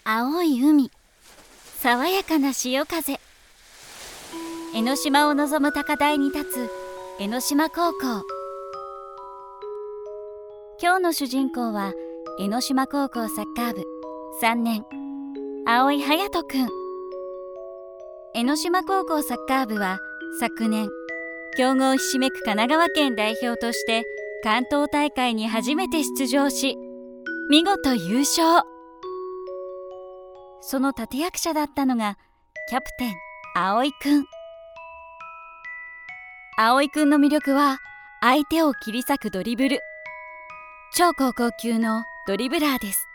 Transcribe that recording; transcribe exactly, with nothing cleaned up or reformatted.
青い海、爽やかな潮風。江ノ島を望む高台に立つ江ノ島高校。今日の主人公は江ノ島高校サッカー部さんねん、青井隼人くん。江ノ島高校サッカー部は昨年、強豪ひしめく神奈川県代表として関東大会に初めて出場し、見事優勝。その立役者だったのがキャプテン青井くん。青井くんの魅力は相手を切り裂くドリブル。超高校級のドリブラーです。